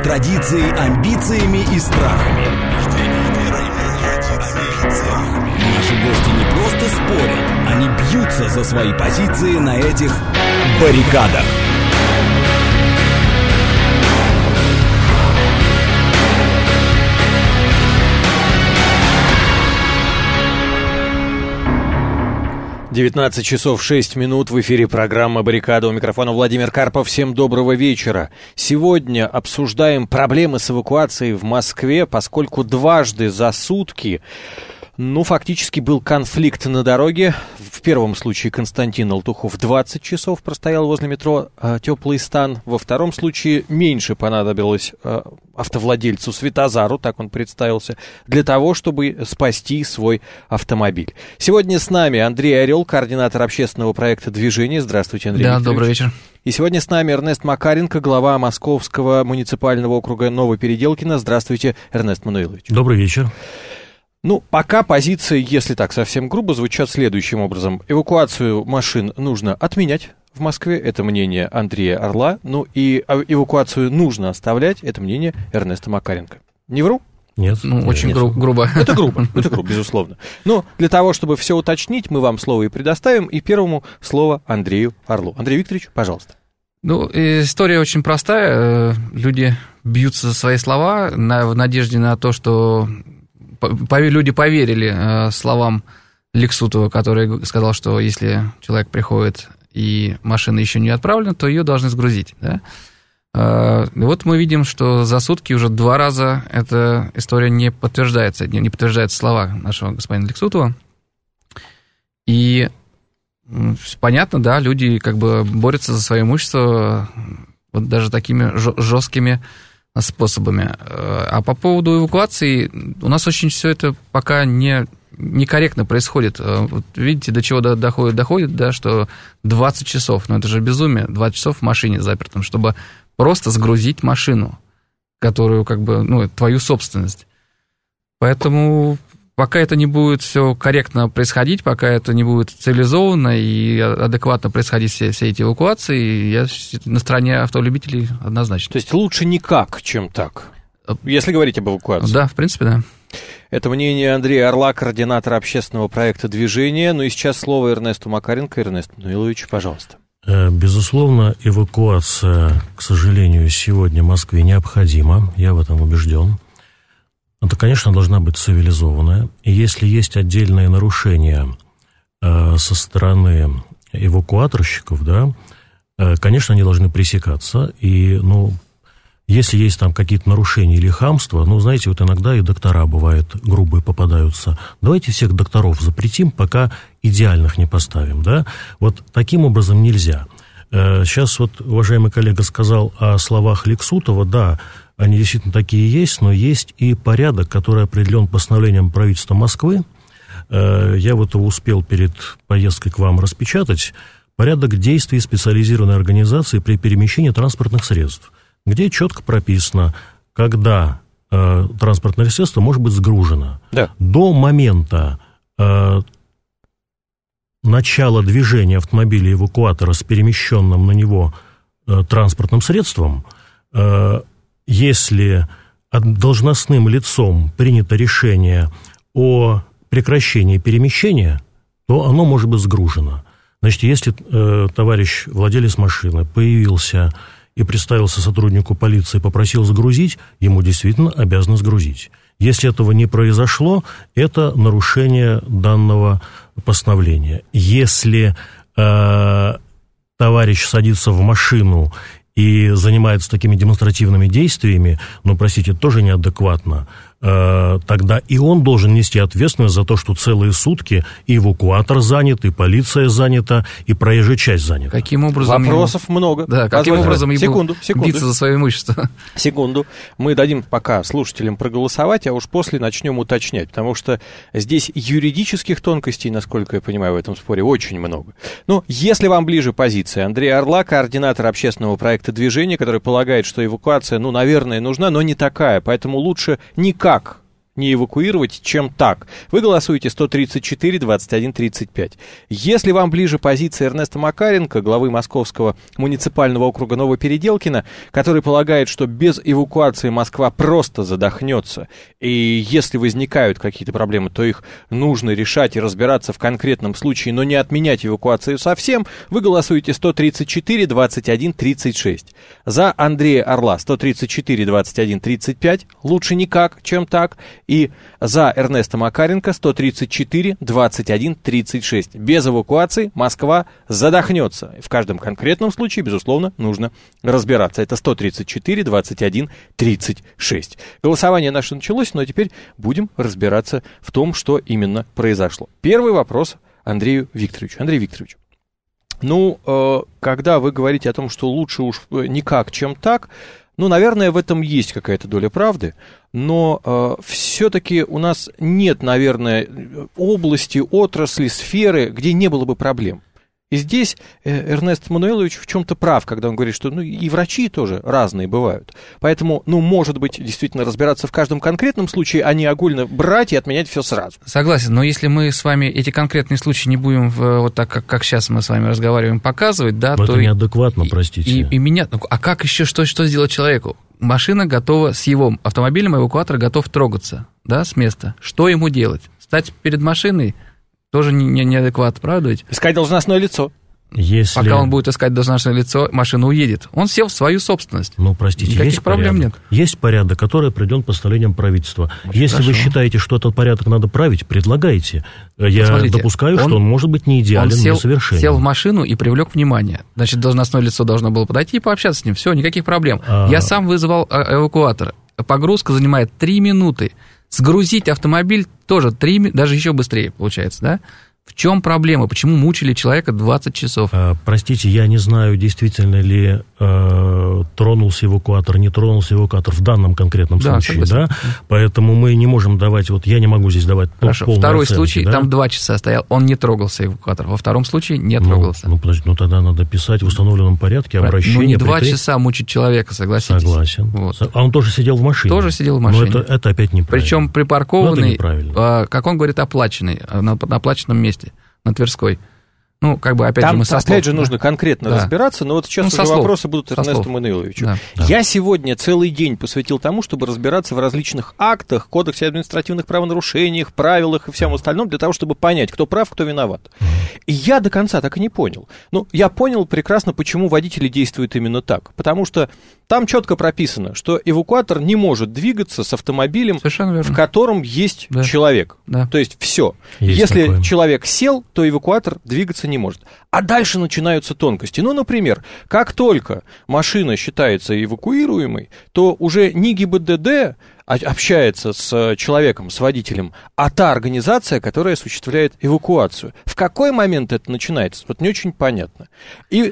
традицией, амбициями и страхами. Наши гости не просто спорят, они бьются за свои позиции на этих баррикадах. (19:06) в эфире программа «Баррикада». У микрофона Владимир Карпов. Всем доброго вечера. Сегодня обсуждаем проблемы с эвакуацией в Москве, поскольку дважды за сутки, фактически был конфликт на дороге. В первом случае Константин Алтухов 20 часов простоял возле метро «Теплый стан». Во втором случае меньше понадобилось автовладельцу Светозару, так он представился, для того, чтобы спасти свой автомобиль. Сегодня с нами Андрей Орел, координатор общественного проекта «Движение». Здравствуйте, Андрей Викторович. Добрый вечер. И сегодня с нами Эрнест Макаренко, глава Московского муниципального округа Новопеределкино. Здравствуйте, Эрнест Мануилович. Добрый вечер. Пока позиции, если так совсем грубо, звучат следующим образом. Эвакуацию машин нужно отменять в Москве, это мнение Андрея Орла. И эвакуацию нужно оставлять, это мнение Эрнеста Макаренко. Не вру? Нет. Очень грубо. Это грубо, безусловно. Но для того, чтобы все уточнить, мы вам слово и предоставим. И первому слово Андрею Орлу. Андрей Викторович, пожалуйста. История очень простая. Люди бьются за свои слова в надежде на то, что... Люди поверили словам Лексутова, который сказал, что если человек приходит и машина еще не отправлена, то ее должны сгрузить. Да? Вот мы видим, что за сутки уже 2 раза эта история не подтверждается слова нашего господина Лексутова. И понятно, да, люди борются за свое имущество вот даже такими жесткими способами. А по поводу эвакуации, у нас очень все это пока некорректно происходит. Вот видите, до чего доходит, да, что 20 часов, это же безумие, 20 часов в машине запертом, чтобы просто сгрузить машину, которую, твою собственность. Поэтому пока это не будет все корректно происходить, пока это не будет цивилизованно и адекватно происходить все эти эвакуации, я на стороне автолюбителей однозначно. То есть лучше никак, чем так, если говорить об эвакуации? Да, в принципе, да. Это мнение Андрея Орла, координатора общественного проекта «Движение». И сейчас слово Эрнесту Макаренко. Эрнест Мануилович, пожалуйста. Безусловно, эвакуация, к сожалению, сегодня в Москве необходима, я в этом убежден. Это, конечно, должна быть цивилизованная. И если есть отдельные нарушения со стороны эвакуаторщиков, да, конечно, они должны пресекаться. И, если есть там какие-то нарушения или хамство, знаете, вот иногда и доктора, бывают, грубые попадаются. Давайте всех докторов запретим, пока идеальных не поставим, да. Вот таким образом нельзя. Сейчас вот уважаемый коллега сказал о словах Лексутова, да, они действительно такие есть, но есть и порядок, который определен постановлением правительства Москвы. Я вот его успел перед поездкой к вам распечатать. Порядок действий специализированной организации при перемещении транспортных средств, где четко прописано, когда транспортное средство может быть сгружено. Да. До момента начала движения автомобиля эвакуатора с перемещенным на него транспортным средством, если должностным лицом принято решение о прекращении перемещения, то оно может быть сгружено. Значит, если товарищ владелец машины появился и представился сотруднику полиции, попросил сгрузить, ему действительно обязаны сгрузить. Если этого не произошло, это нарушение данного постановления. Если товарищ садится в машину и занимается такими демонстративными действиями, простите, тоже неадекватно, тогда и он должен нести ответственность за то, что целые сутки и эвакуатор занят, и полиция занята, и проезжая часть занята. Каким образом вопросов много. Да, каким образом секунду. биться за свое имущество? Секунду. Мы дадим пока слушателям проголосовать, а уж после начнем уточнять, потому что здесь юридических тонкостей, насколько я понимаю, в этом споре очень много. Если вам ближе позиция Андрея Орла, координатор общественного проекта «Движение», который полагает, что эвакуация, наверное, нужна, но не такая, поэтому лучше никак не эвакуировать, чем так. Вы голосуете 134-21-35. Если вам ближе позиция Эрнеста Макаренко, главы Московского муниципального округа Новопеределкино, который полагает, что без эвакуации Москва просто задохнется, и если возникают какие-то проблемы, то их нужно решать и разбираться в конкретном случае, но не отменять эвакуацию совсем, вы голосуете 134-21-36. За Андрея Орла 134-21-35, лучше никак, чем так. И за Эрнеста Макаренко 134-21-36. Без эвакуации Москва задохнется. В каждом конкретном случае, безусловно, нужно разбираться. Это 134-21-36. Голосование наше началось, но теперь будем разбираться в том, что именно произошло. Первый вопрос Андрею Викторовичу. Андрей Викторович, когда вы говорите о том, что лучше уж никак, чем так, наверное, в этом есть какая-то доля правды, но все-таки у нас нет, наверное, области, отрасли, сферы, где не было бы проблем. И здесь Эрнест Мануилович в чем-то прав, когда он говорит, что и врачи тоже разные бывают. Поэтому, может быть, действительно разбираться в каждом конкретном случае, а не огульно брать и отменять все сразу. Согласен, но если мы с вами эти конкретные случаи не будем вот так, как сейчас мы с вами разговариваем, показывать, да, но то... это неадекватно, простите. И меня... А как еще, что сделать человеку? Машина готова с его автомобилем, эвакуатор готов трогаться, да, с места. Что ему делать? Стать перед машиной? Тоже неадекватно, правда ведь? Искать должностное лицо. Пока он будет искать должностное лицо, машина уедет. Он сел в свою собственность. Простите, никаких проблем нет. Есть порядок, который определен постановлением правительства. Очень Если хорошо. вы считаете, что этот порядок надо править, предлагайте. Я допускаю, что он может быть не идеален, не совершенен. Сел в машину и привлек внимание. Значит, должностное лицо должно было подойти и пообщаться с ним. Все, никаких проблем. Я сам вызывал эвакуатор. Погрузка занимает 3 минуты. Сгрузить автомобиль тоже 3, даже еще быстрее получается, да? В чем проблема? Почему мучили человека 20 часов? Простите, я не знаю, действительно ли тронулся эвакуатор, не тронулся эвакуатор в данном конкретном случае, да? Поэтому мы не можем давать, я не могу здесь давать Хорошо. полной Второй оценки, случай, да? Там 2 часа стоял, он не трогался, эвакуатор. Во втором случае не трогался. Подожди, тогда надо писать в установленном порядке обращение. Не 2 часа мучить человека, согласитесь. Согласен. Вот. А он тоже сидел в машине? Тоже сидел в машине. Но это опять неправильно. Причем припаркованный, как он говорит, оплаченный, на оплаченном месте. На Тверской. Опять там, же, мы со слов. Опять же, нужно конкретно разбираться, но вот сейчас уже вопросы будут Эрнесту Мануиловичу. Да. Я сегодня целый день посвятил тому, чтобы разбираться в различных актах, кодексе административных правонарушениях, правилах и всем остальном, для того, чтобы понять, кто прав, кто виноват. И я до конца так и не понял. Я понял прекрасно, почему водители действуют именно так. Потому что там четко прописано, что эвакуатор не может двигаться с автомобилем, в котором есть человек. Да. То есть все. Если человек сел, то эвакуатор двигаться не может. А дальше начинаются тонкости. Например, как только машина считается эвакуируемой, то уже не ГИБДД общается с человеком, с водителем, а та организация, которая осуществляет эвакуацию. В какой момент это начинается? Не очень понятно. И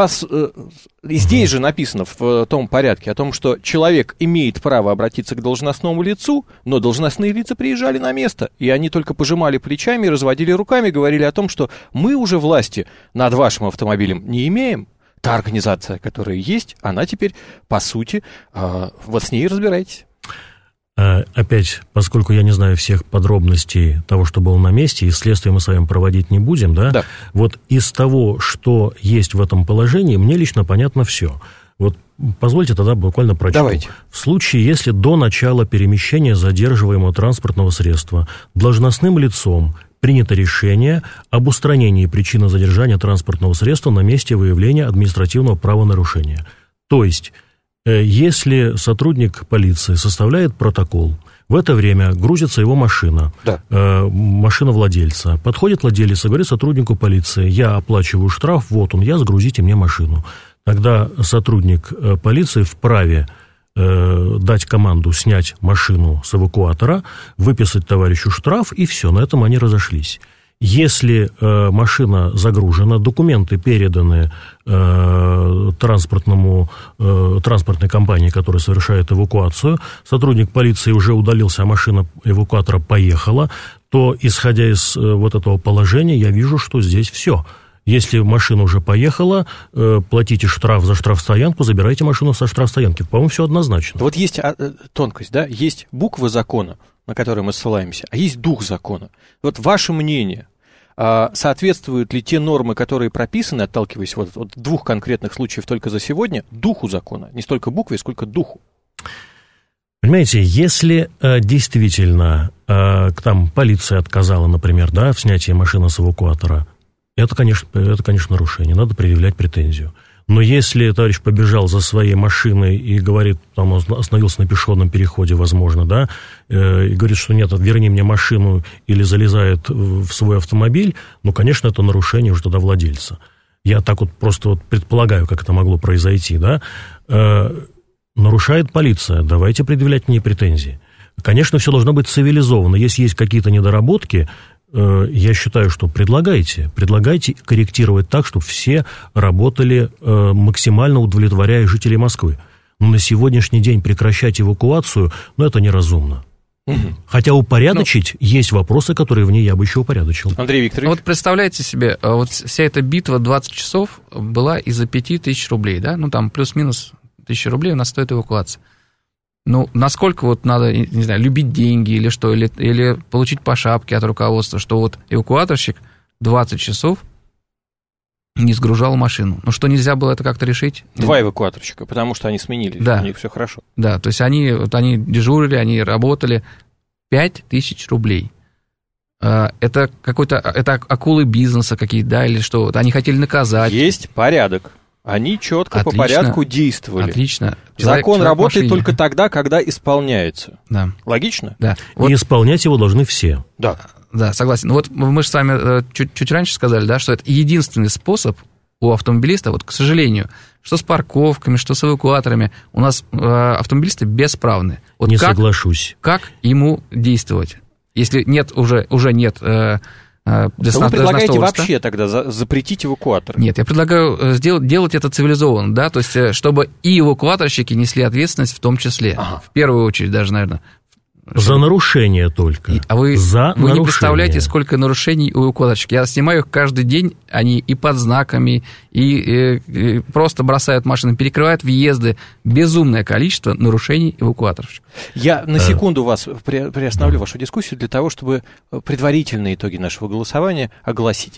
здесь же написано в том порядке о том, что человек имеет право обратиться к должностному лицу, но должностные лица приезжали на место, и они только пожимали плечами, разводили руками, говорили о том, что мы уже власти над вашим автомобилем не имеем. Та организация, которая есть, она теперь, по сути, с ней разбирайтесь. Опять, поскольку я не знаю всех подробностей того, что было на месте, и следствие мы с вами проводить не будем, да? Вот из того, что есть в этом положении, мне лично понятно все. Позвольте тогда буквально прочту. Давайте. В случае, если до начала перемещения задерживаемого транспортного средства должностным лицом принято решение об устранении причины задержания транспортного средства на месте выявления административного правонарушения. То есть, если сотрудник полиции составляет протокол, в это время грузится его машина, машина владельца. Подходит владелец и говорит сотруднику полиции: я оплачиваю штраф, загрузите мне машину. Тогда сотрудник полиции вправе дать команду снять машину с эвакуатора, выписать товарищу штраф, и все, на этом они разошлись. Если машина загружена, документы переданы транспортной компании, которая совершает эвакуацию, сотрудник полиции уже удалился, а машина эвакуатора поехала, то, исходя из этого положения, я вижу, что здесь все. Если машина уже поехала, платите штраф за штрафстоянку, забирайте машину со штрафстоянки. По-моему, все однозначно. Вот есть тонкость, да, есть буквы закона, на которые мы ссылаемся, а есть дух закона. Вот ваше мнение, соответствуют ли те нормы, которые прописаны, отталкиваясь вот от двух конкретных случаев только за сегодня, духу закона, не столько букве, сколько духу? Понимаете, если действительно там полиция отказала, например, да, в снятии машины с эвакуатора, это, конечно, нарушение, надо предъявлять претензию. Но если товарищ побежал за своей машиной и говорит, там он остановился на пешеходном переходе, возможно, да, и говорит, что нет, верни мне машину, или залезает в свой автомобиль, ну, конечно, это нарушение уже тогда владельца. Я так вот просто вот предполагаю, как это могло произойти, да. Нарушает полиция, давайте предъявлять мне претензии. Конечно, все должно быть цивилизованно. Если есть какие-то недоработки, я считаю, что предлагайте корректировать так, чтобы все работали максимально удовлетворяя жителей Москвы. Но на сегодняшний день прекращать эвакуацию, это неразумно. Хотя упорядочить есть вопросы, которые в ней я бы еще упорядочил. Андрей Викторович. Вот представляете себе, вот вся эта битва 20 часов была из-за 5000 рублей, да? Там плюс-минус 1000 рублей у нас стоит эвакуация. Насколько вот надо, не знаю, любить деньги или что, или получить по шапке от руководства, что вот эвакуаторщик 20 часов не сгружал машину. Что нельзя было это как-то решить? 2 эвакуаторщика, потому что они сменились, да. У них все хорошо. Да, то есть они дежурили, они работали. 5000 рублей. Это это акулы бизнеса какие-то, да, или что? Они хотели наказать. Есть порядок. Они четко по порядку действовали. Отлично. Закон работает только тогда, когда исполняется. Да. Логично? Да. И исполнять его должны все. Да. Да, согласен. Мы же с вами чуть раньше сказали, да, что это единственный способ у автомобилиста, вот, к сожалению, что с парковками, что с эвакуаторами, у нас автомобилисты бесправны. Вот не соглашусь. Как ему действовать? Если нет, уже нет... Что вы предлагаете вообще тогда запретить эвакуатор? Нет, я предлагаю делать это цивилизованно, да, то есть чтобы и эвакуаторщики несли ответственность в том числе, в первую очередь даже, наверное. За нарушение только. Вы нарушение. Не представляете, сколько нарушений у эвакуаторщиков. Я снимаю их каждый день, они и под знаками, и просто бросают машины, перекрывают въезды. Безумное количество нарушений эвакуаторщиков. Я на секунду вас приостановлю вашу дискуссию для того, чтобы предварительные итоги нашего голосования огласить.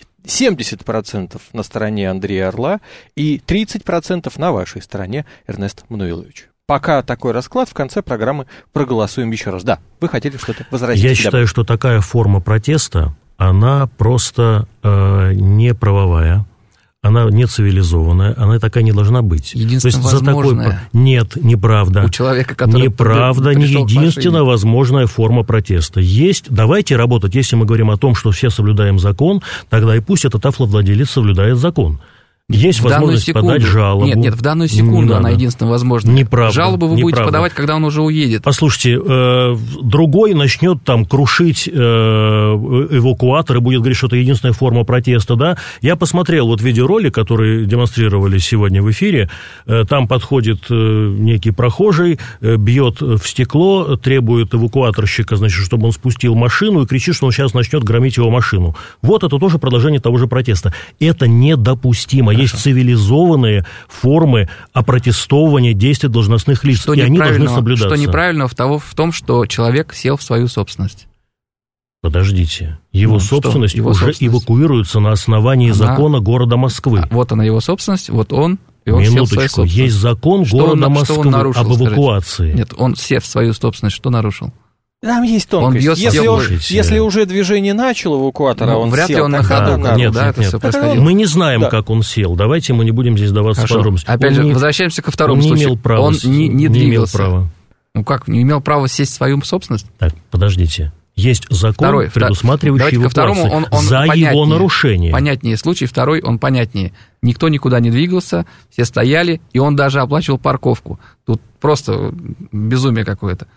70% на стороне Андрея Орла и 30% на вашей стороне, Эрнест Мануилович. Пока такой расклад, в конце программы проголосуем еще раз. Да, вы хотели что-то возразить? Я считаю, что такая форма протеста, она просто не правовая, она не цивилизованная, она такая не должна быть. Единственно возможная. Нет, неправда. У человека, который неправда, не единственная возможная форма протеста. Давайте работать, если мы говорим о том, что все соблюдаем закон, тогда и пусть этот автовладелец соблюдает закон. Есть возможность подать жалобу. Нет, в данную секунду она единственно возможна. Неправда. Жалобу вы будете подавать, когда он уже уедет. Послушайте, другой начнет там крушить эвакуатор и будет говорить, что это единственная форма протеста, да? Я посмотрел вот видеоролик, который демонстрировали сегодня в эфире. Там подходит некий прохожий, бьет в стекло, требует эвакуаторщика, значит, чтобы он спустил машину и кричит, что он сейчас начнет громить его машину. Вот это тоже продолжение того же протеста. Это недопустимо. Есть цивилизованные формы опротестования действий должностных лиц, и они должны соблюдаться. Что неправильно в том, что человек сел в свою собственность. Подождите, его собственность уже эвакуируется на основании закона города Москвы. Вот она его собственность, вот он... Минуточку, есть закон города Москвы об эвакуации. Нет, он сев в свою собственность, что нарушил? Там есть тонкость. Если уже движение начало эвакуатора, он вряд сел. Ли он на ходу, это все происходило. Мы не знаем, как он сел. Давайте мы не будем здесь даваться в подробности. Опять же, возвращаемся ко второму случаю. Он не двигался. Не имел права сесть в свою собственность? Так, подождите. Есть закон, предусматривающий эвакуацию за его нарушение. Понятнее случай, второй, он понятнее. Никто никуда не двигался, все стояли, и он даже оплачивал парковку. Тут просто безумие какое-то.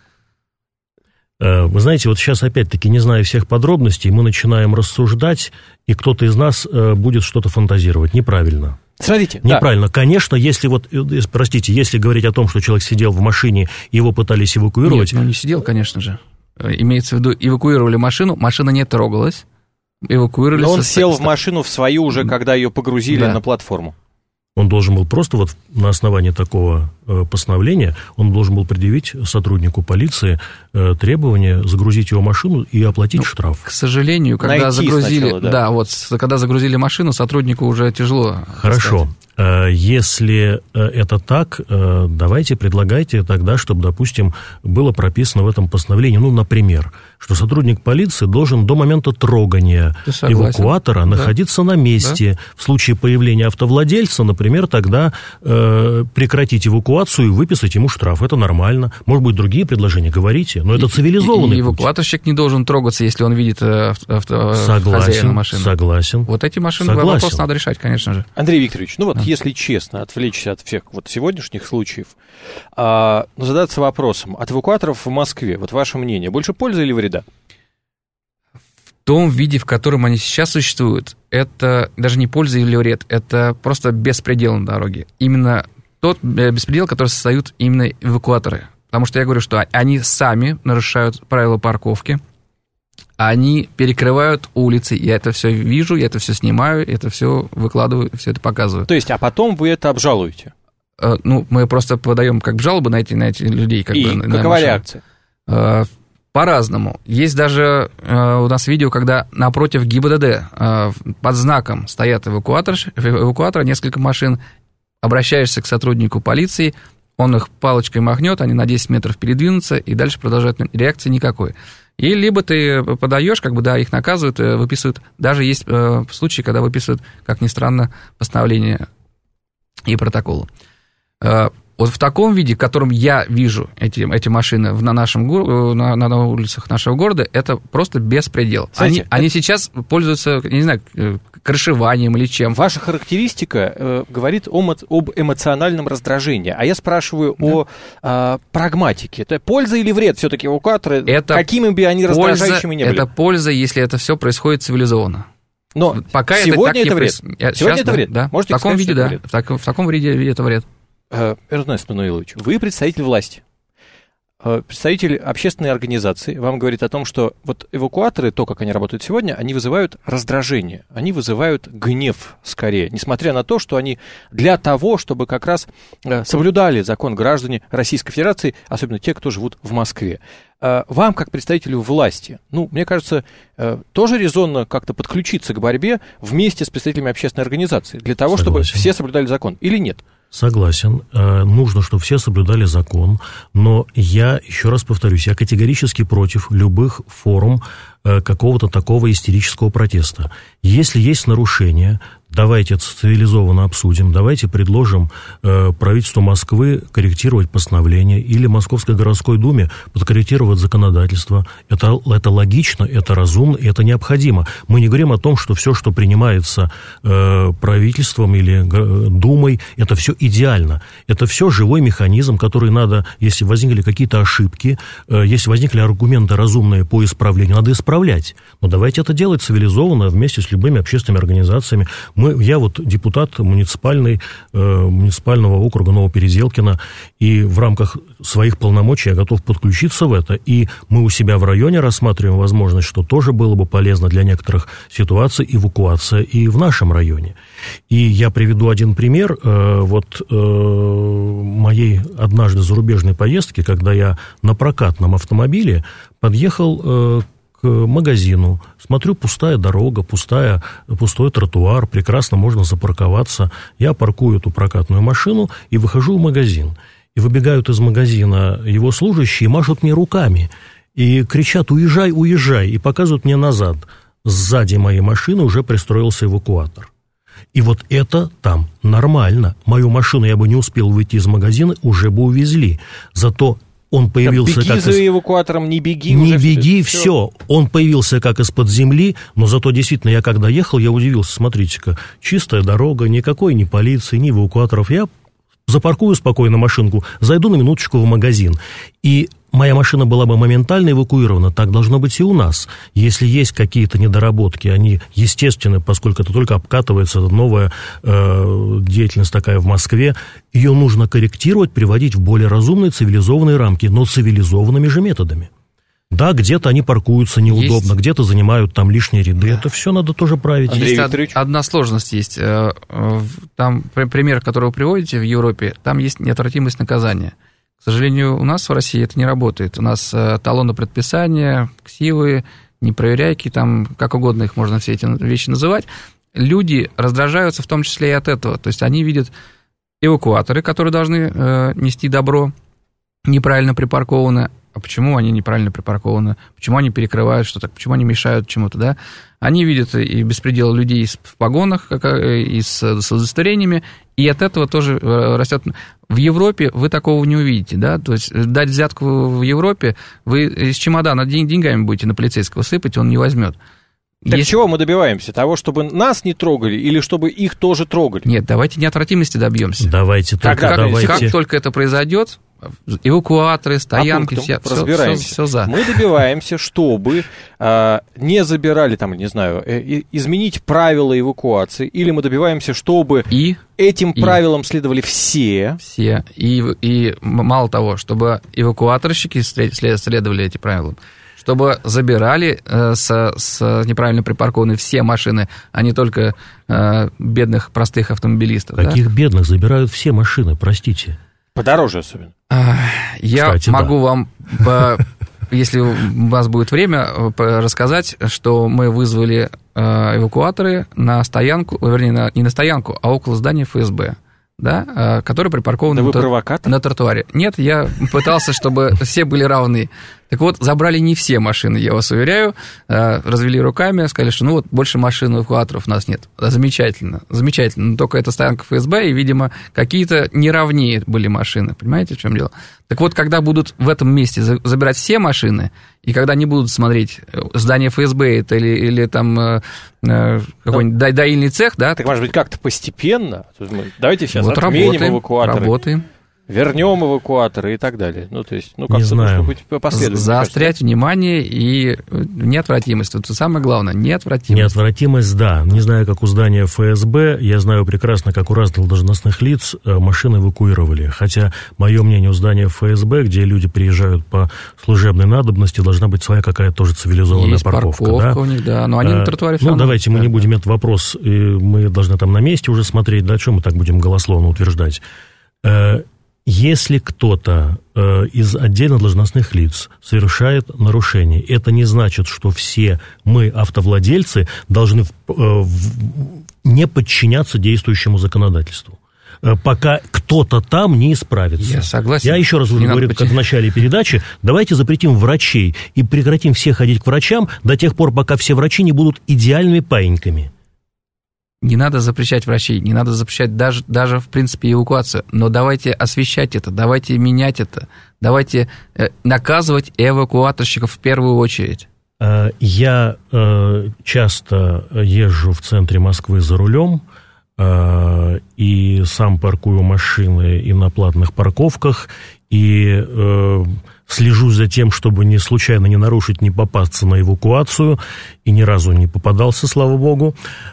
Вы знаете, вот сейчас опять-таки, не зная всех подробностей, мы начинаем рассуждать, и кто-то из нас будет что-то фантазировать. Неправильно. Смотрите. Неправильно. Да. Конечно, если говорить о том, что человек сидел в машине, его пытались эвакуировать... Нет, не сидел, конечно же. Имеется в виду, эвакуировали машину, машина не трогалась, эвакуировались. Но он сел в машину в свою уже, когда ее погрузили на платформу. Он должен был просто вот на основании такого постановления, он должен был предъявить сотруднику полиции требование загрузить его машину и оплатить штраф. К сожалению, когда загрузили, когда загрузили машину, сотруднику уже тяжело. Хорошо. Если это так, давайте предлагайте тогда, чтобы, допустим, было прописано в этом постановлении, например, что сотрудник полиции должен до момента трогания эвакуатора находиться на месте. Да? В случае появления автовладельца, например, тогда прекратить эвакуацию и выписать ему штраф. Это нормально. Может быть, другие предложения, говорите, но это цивилизованный путь. Эвакуаторщик не должен трогаться, если он видит хозяина машины. Согласен. Вот эти машины вопрос надо решать, конечно же. Андрей Викторович, если честно, отвлечься от всех сегодняшних случаев, задаться вопросом, от эвакуаторов в Москве, ваше мнение, больше пользы или вреда? В том виде, в котором они сейчас существуют, это даже не польза или вред, это просто беспредел на дороге. Именно тот беспредел, который создают именно эвакуаторы. Потому что я говорю, что они сами нарушают правила парковки, они перекрывают улицы, я это все вижу, я это все снимаю, это все выкладываю, все это показываю. То есть, а потом вы это обжалуете? Мы просто подаем жалобы на эти людей. Какова реакция? По-разному. Есть даже у нас видео, когда напротив ГИБДД под знаком стоят эвакуаторы, несколько машин, обращаешься к сотруднику полиции, он их палочкой махнет, они на 10 метров передвинутся, и дальше продолжают, реакции никакой. И либо ты подаешь, их наказывают, выписывают. Даже есть случаи, когда выписывают, как ни странно, постановление и протоколы. Вот в таком виде, в котором я вижу эти машины на улицах нашего города, это просто беспредел. Они сейчас пользуются, не знаю, крышеванием или чем. Ваша характеристика говорит об эмоциональном раздражении, а я спрашиваю о прагматике. Это польза или вред все-таки эвакуаторы, какими бы они раздражающими ни были? Это польза, если это все происходит цивилизованно. Но пока сегодня это вред. Сегодня это вред? Да. Можете сказать, что это вред? В таком виде это вред. Эрнест Мануилович, вы представитель власти, представитель общественной организации, вам говорит о том, что эвакуаторы, то, как они работают сегодня, они вызывают раздражение, они вызывают гнев скорее, несмотря на то, что они для того, чтобы как раз соблюдали закон граждане Российской Федерации, особенно те, кто живут в Москве. Вам, как представителю власти, мне кажется, тоже резонно как-то подключиться к борьбе вместе с представителями общественной организации, для того, чтобы все соблюдали закон, или нет? Согласен. Нужно, чтобы все соблюдали закон, но я, еще раз повторюсь, я категорически против любых форм какого-то такого истерического протеста. Если есть нарушения, давайте это цивилизованно обсудим, давайте предложим правительству Москвы корректировать постановление или Московской городской думе подкорректировать законодательство. Это логично, это разумно, это необходимо. Мы не говорим о том, что все, что принимается правительством или думой, это все идеально. Это все живой механизм, который надо, если возникли какие-то ошибки, если возникли аргументы разумные по исправлению, надо исправлять. Но давайте это делать цивилизованно вместе с любыми общественными организациями. Я депутат муниципального округа Новопеределкино, и в рамках своих полномочий я готов подключиться в это. И мы у себя в районе рассматриваем возможность, что тоже было бы полезно для некоторых ситуаций, эвакуация и в нашем районе. И я приведу один пример. Моей однажды зарубежной поездки, когда я на прокатном автомобиле подъехал к магазину, смотрю, пустая дорога, пустой тротуар, прекрасно можно запарковаться. Я паркую эту прокатную машину и выхожу в магазин. И выбегают из магазина его служащие и машут мне руками. И кричат: «Уезжай, уезжай!» И показывают мне назад. Сзади моей машины уже пристроился эвакуатор. И это там нормально. Мою машину я бы не успел выйти из магазина, уже бы увезли. Зато он появился беги за эвакуатором, не беги. Не беги, все. Он появился как из-под земли, но зато действительно я когда ехал, я удивился. Смотрите-ка, чистая дорога, никакой ни полиции, ни эвакуаторов. Я запаркую спокойно машинку, зайду на минуточку в магазин. И моя машина была бы моментально эвакуирована. Так должно быть и у нас. Если есть какие-то недоработки, они естественны, поскольку это только обкатывается, это новая деятельность такая в Москве, ее нужно корректировать, приводить в более разумные, цивилизованные рамки, но цивилизованными же методами. Да, где-то они паркуются неудобно, где-то занимают там лишние ряды. Это все надо тоже править. Есть одна сложность есть. Там пример, который вы приводите в Европе, там есть неотвратимость наказания. К сожалению, у нас в России это не работает. У нас талоны предписания, ксивы, непроверяйки, там как угодно их можно все эти вещи называть. Люди раздражаются в том числе и от этого. То есть они видят эвакуаторы, которые должны нести добро, неправильно припаркованы. А почему они неправильно припаркованы? Почему они перекрывают что-то? Почему они мешают чему-то, да? Они видят и беспредел людей в погонах, и с удостоверениями, и от этого тоже растет. В Европе вы такого не увидите, да? То есть дать взятку в Европе, вы из чемодана деньгами будете на полицейского сыпать, он не возьмет. Так чего мы добиваемся? Того, чтобы нас не трогали или чтобы их тоже трогали? Нет, давайте неотвратимости добьемся. Давайте. Как только это произойдет, эвакуаторы, стоянки, все за. Мы добиваемся, чтобы не забирали, там, не знаю, изменить правила эвакуации, или мы добиваемся, чтобы этим правилам следовали все. Все. И мало того, чтобы эвакуаторщики следовали этим правилам, чтобы забирали с неправильно припаркованной все машины, а не только бедных, простых автомобилистов. Каких бедных? Забирают все машины, простите. Подороже особенно. Я могу вам, если у вас будет время, рассказать, что мы вызвали эвакуаторы на стоянку, вернее, не на стоянку, а около здания ФСБ, да, который припаркован на тротуаре. Нет, я пытался, чтобы все были равны. Так вот, забрали не все машины, я вас уверяю, развели руками, сказали, что больше машин эвакуаторов у нас нет. Замечательно, замечательно. Но только это стоянка ФСБ, и, видимо, какие-то неравнее были машины. Понимаете, в чем дело? Так вот, когда будут в этом месте забирать все машины, и когда не будут смотреть, здание ФСБ это или там какой-нибудь доильный цех, да? Так, может быть, как-то постепенно? Давайте сейчас отменим эвакуаторы. Работаем. Вернем эвакуаторы и так далее. То есть, как-то нужно быть последовательным. Заострять внимание и неотвратимость. Это самое главное, неотвратимость. Неотвратимость, да. Не знаю, как у здания ФСБ, я знаю прекрасно, как у разных должностных лиц машины эвакуировали. Хотя, мое мнение, у здания ФСБ, где люди приезжают по служебной надобности, должна быть своя какая-то тоже цивилизованная есть парковка. У них, да. Но они на тротуаре все. Давайте мы не будем этот вопрос, мы должны там на месте уже смотреть, да, что мы так будем голословно утверждать. Если кто-то из отдельно должностных лиц совершает нарушение, это не значит, что все мы, автовладельцы, должны не подчиняться действующему законодательству, пока кто-то там не исправится. Я согласен. Я еще раз говорю, как в начале передачи, давайте запретим врачей и прекратим все ходить к врачам до тех пор, пока все врачи не будут идеальными паиньками. Не надо запрещать врачей, не надо запрещать даже в принципе, эвакуацию, но давайте освещать это, давайте менять это, давайте наказывать эвакуаторщиков в первую очередь. Я часто езжу в центре Москвы за рулем, и сам паркую машины и на платных парковках, и слежу за тем, чтобы случайно не нарушить, не попасться на эвакуацию, и ни разу не попадался, слава богу.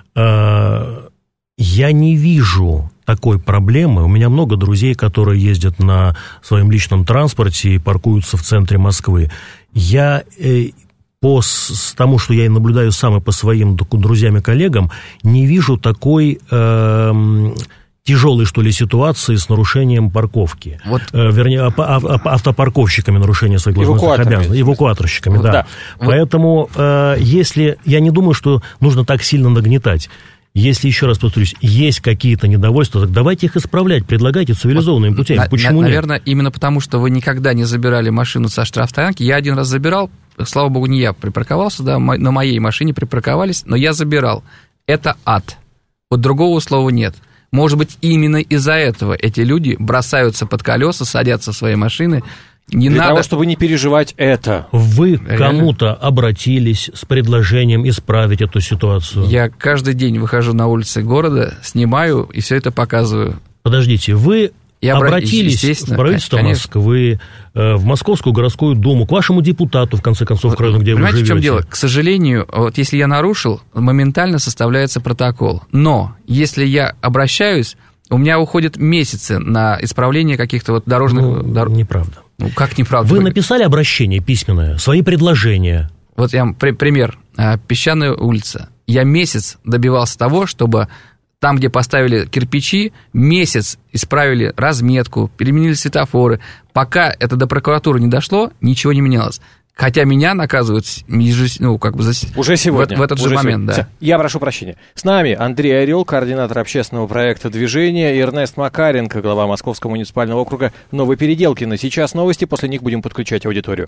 Я не вижу такой проблемы. У меня много друзей, которые ездят на своем личном транспорте и паркуются в центре Москвы. Я по тому, что я наблюдаю сам и по своим друзьям и коллегам, не вижу такой тяжелой, что ли, ситуации с нарушением парковки. Вернее, автопарковщиками нарушения своих должностных обязанностей. Эвакуаторщиками, да. Поэтому, если... Я не думаю, что нужно так сильно нагнетать. Если, еще раз повторюсь, есть какие-то недовольства, так давайте их исправлять, предлагайте цивилизованными путями. Почему нет? Наверное, именно потому, что вы никогда не забирали машину со штрафстоянки. Я один раз забирал, слава богу, не я припарковался, да, на моей машине припарковались, но я забирал. Это ад. Другого слова нет. Может быть, именно из-за этого эти люди бросаются под колеса, садятся в свои машины. Для того, чтобы не переживать это. Вы кому-то обратились с предложением исправить эту ситуацию? Я каждый день выхожу на улицы города, снимаю и все это показываю. Подождите, вы обратились в правительство Москвы, в Московскую городскую думу, к вашему депутату, в конце концов, где вы живете? Понимаете, в чем дело? К сожалению, если я нарушил, моментально составляется протокол. Но если я обращаюсь, у меня уходят месяцы на исправление каких-то дорожных... Неправда. Ну, как неправда? Вы написали обращение письменное, свои предложения? Вот я вам пример. Песчаная улица. Я месяц добивался того, чтобы там, где поставили кирпичи, месяц исправили разметку, переменили светофоры. Пока это до прокуратуры не дошло, ничего не менялось. Хотя меня наказывают уже сегодня. В этот же момент, да. Я прошу прощения. С нами Андрей Орел, координатор общественного проекта «Движение», и Эрнест Макаренко, глава Московского муниципального округа Новопеределкино. Сейчас новости, после них будем подключать аудиторию.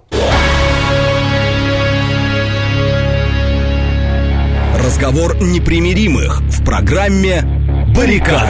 Разговор непримиримых в программе «Баррикады».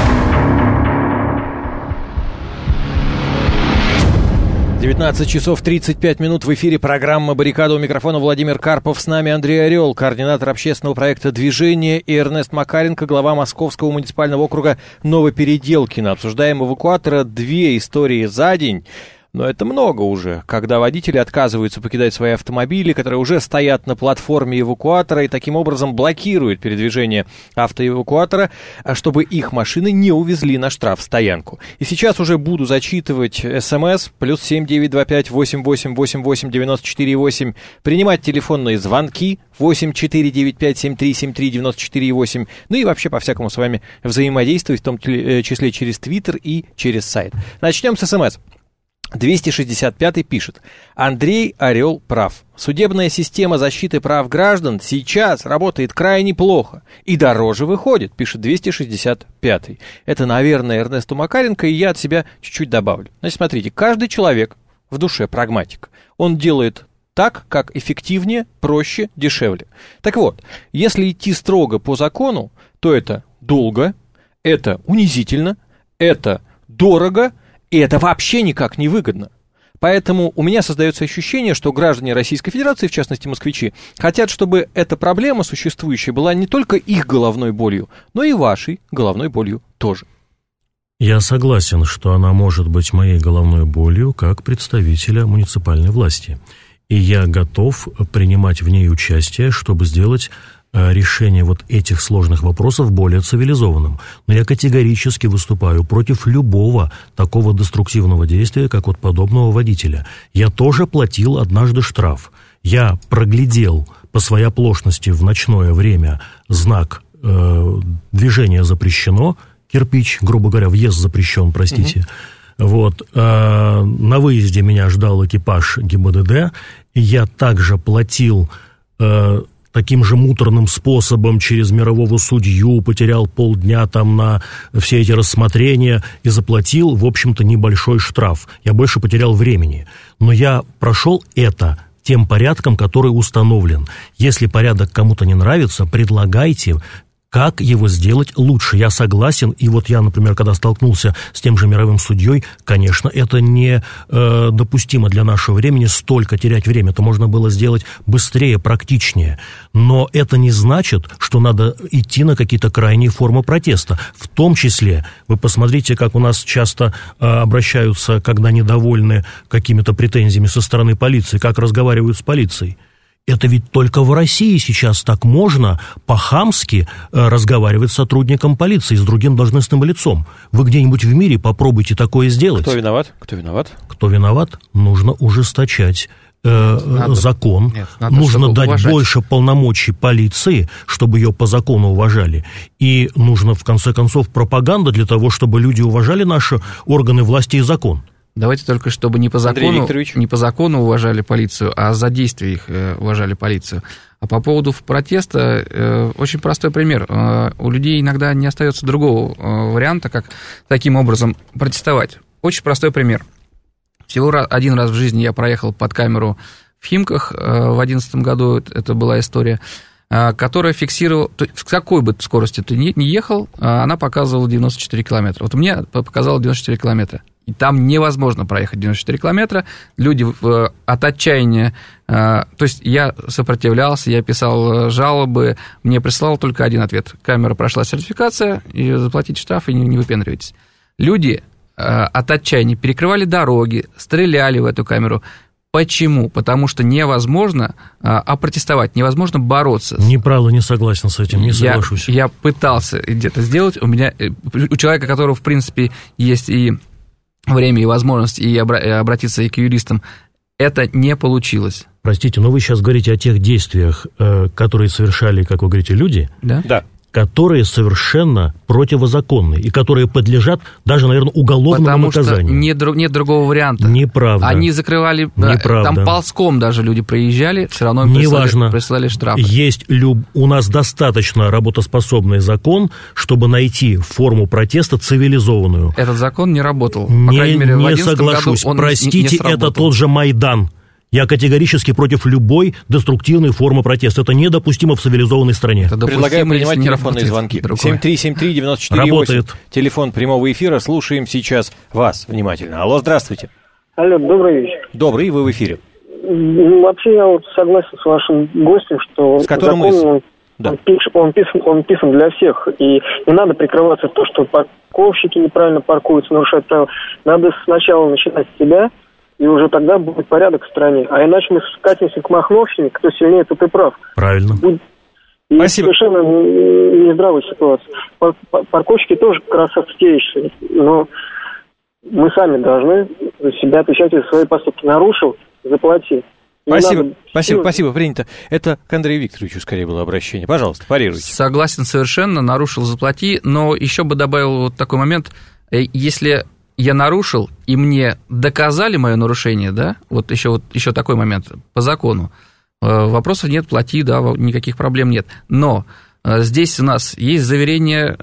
19 часов 35 минут в эфире программа «Баррикада». У микрофона Владимир Карпов. С нами Андрей Орел, координатор общественного проекта «Движение», и Эрнест Макаренко, глава Московского муниципального округа Новопеределкино. Обсуждаем эвакуатора. 2 истории за день. Но это много уже, когда водители отказываются покидать свои автомобили, которые уже стоят на платформе эвакуатора, и таким образом блокируют передвижение автоэвакуатора, чтобы их машины не увезли на штрафстоянку. И сейчас уже буду зачитывать СМС +7 925 88 88 94 8, принимать телефонные звонки 8 495 73 73 94 8, ну и вообще по-всякому с вами взаимодействовать, в том числе через Твиттер и через сайт. Начнем с СМС. 265 пишет: Андрей Орел прав. Судебная система защиты прав граждан сейчас работает крайне плохо и дороже выходит, пишет 265. Это, наверное, Эрнесту Макаренко, и я от себя чуть-чуть добавлю. Значит, смотрите, каждый человек в душе прагматик. Он делает так, как эффективнее, проще, дешевле. Так вот, если идти строго по закону, то это долго, это унизительно, это дорого, и это вообще никак не выгодно. Поэтому у меня создается ощущение, что граждане Российской Федерации, в частности москвичи, хотят, чтобы эта проблема существующая была не только их головной болью, но и вашей головной болью тоже. Я согласен, что она может быть моей головной болью как представителя муниципальной власти. И я готов принимать в ней участие, чтобы сделать решение вот этих сложных вопросов более цивилизованным. Но я категорически выступаю против любого такого деструктивного действия, как вот подобного водителя. Я тоже платил однажды штраф. Я проглядел по своей оплошности в ночное время знак «Движение запрещено», кирпич, грубо говоря, въезд запрещен, простите. Вот, на выезде меня ждал экипаж ГИБДД, и я также платил таким же муторным способом через мирового судью, потерял полдня там на все эти рассмотрения и заплатил, в общем-то, небольшой штраф. Я больше потерял времени. Но я прошел это тем порядком, который установлен. Если порядок кому-то не нравится, предлагайте, как его сделать лучше. Я согласен, и вот я, например, когда столкнулся с тем же мировым судьей, конечно, это не допустимо для нашего времени столько терять время. Это можно было сделать быстрее, практичнее. Но это не значит, что надо идти на какие-то крайние формы протеста. В том числе, вы посмотрите, как у нас часто обращаются, когда недовольны какими-то претензиями со стороны полиции, как разговаривают с полицией. Это ведь только в России сейчас так можно по-хамски разговаривать с сотрудником полиции, с другим должностным лицом. Вы где-нибудь в мире попробуйте такое сделать. Кто виноват? Кто виноват? Кто виноват? Нужно ужесточать закон. Нужно дать уважать больше полномочий полиции, чтобы ее по закону уважали. И нужно, в конце концов, пропаганда для того, чтобы люди уважали наши органы власти и закон. Давайте только, чтобы не по закону уважали полицию, а за действия их уважали полицию. А по поводу протеста, очень простой пример. У людей иногда не остается другого варианта, как таким образом протестовать. Очень простой пример. Всего один раз в жизни я проехал под камеру в Химках в 2011 году, это была история, которая фиксировала, с какой бы скорости ты ни ехал, она показывала 94 километра. Вот мне показала 94 километра. И там невозможно проехать 94 километра. Люди от отчаяния... То есть я сопротивлялся, я писал жалобы, мне прислал только один ответ. Камера прошла сертификация, и заплатите штраф, и не выпендривайтесь. Люди от отчаяния перекрывали дороги, стреляли в эту камеру. Почему? Потому что невозможно опротестовать, невозможно бороться. Неправда, не согласен с этим, не соглашусь. Я пытался где-то сделать. У человека, которого, в принципе, есть и время и возможность и обратиться и к юристам, это не получилось. Простите, но вы сейчас говорите о тех действиях, которые совершали, как вы говорите, люди, Да. которые совершенно противозаконны и которые подлежат даже, наверное, уголовному наказанию. Потому что нет другого варианта. Неправда. Они закрывали, Неправда. там ползком даже люди приезжали, все равно им присылали штрафы. Есть у нас достаточно работоспособный закон, чтобы найти форму протеста цивилизованную. Этот закон не работал. По крайней мере, в 2011 соглашусь. году он Простите, не сработал. это тот же Майдан. Я категорически против любой деструктивной формы протеста. Это недопустимо в цивилизованной стране. Предлагаю принимать телефонные звонки. 7373948. Работает. Телефон прямого эфира. Слушаем сейчас вас внимательно. Алло, здравствуйте. Алло, добрый вечер. Добрый, вы в эфире. Вообще я вот согласен с вашим гостем, что с которым закон, он писан для всех. И не надо прикрываться в то, что парковщики неправильно паркуются, нарушают правила. Надо сначала начинать с себя, и уже тогда будет порядок в стране. А иначе мы скатимся к махновщине, кто сильнее, тот и прав. Правильно. И спасибо. Совершенно нездравая ситуация. Парковщики тоже красавцы, но мы сами должны за себя отвечать за свои поступки. Нарушил, заплати. Спасибо, принято. Это к Андрею Викторовичу скорее было обращение. Пожалуйста, парируйте. Согласен совершенно, нарушил, заплати, но еще бы добавил вот такой момент, если я нарушил, и мне доказали мое нарушение, да, вот еще такой момент по закону, вопросов нет, плати, да, никаких проблем нет. Но здесь у нас есть заверение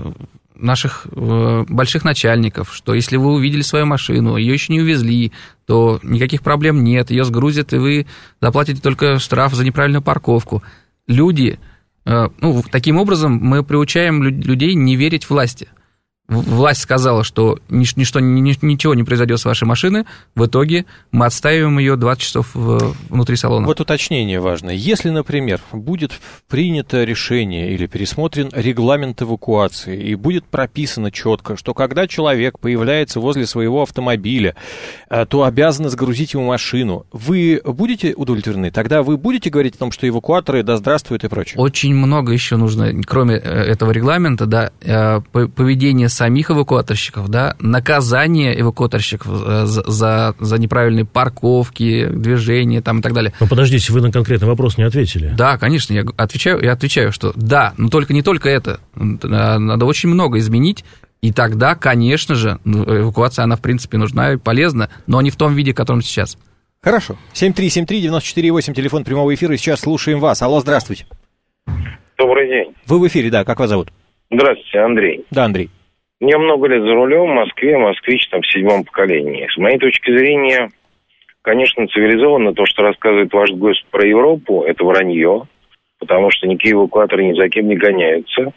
наших больших начальников, что если вы увидели свою машину, ее еще не увезли, то никаких проблем нет, ее сгрузят, и вы заплатите только штраф за неправильную парковку. Люди, таким образом мы приучаем людей не верить власти. Власть сказала, что ничего не произойдет с вашей машины, в итоге мы отстаиваем ее 20 часов внутри салона. Вот уточнение важно. Если, например, будет принято решение или пересмотрен регламент эвакуации, и будет прописано четко, что когда человек появляется возле своего автомобиля, то обязаны сгрузить ему машину, вы будете удовлетворены? Тогда вы будете говорить о том, что эвакуаторы, да здравствуют и прочее? Очень много еще нужно, кроме этого регламента, да, поведение самих эвакуаторщиков, да, наказание эвакуаторщиков за неправильные парковки, движения там, и так далее. Но подождите, вы на конкретный вопрос не ответили. Да, конечно, я отвечаю, что да, но не только это. Надо очень много изменить, и тогда, конечно же, эвакуация, она, в принципе, нужна и полезна, но не в том виде, в котором сейчас. Хорошо. 7373948, телефон прямого эфира, и сейчас слушаем вас. Алло, здравствуйте. Добрый день. Вы в эфире, да, как вас зовут? Здравствуйте, Андрей. Да, Андрей. Я много лет за рулем в Москве, москвич там в 7-м поколении. С моей точки зрения, конечно, цивилизованно то, что рассказывает ваш гость про Европу, это вранье, потому что никакие эвакуаторы ни за кем не гоняются.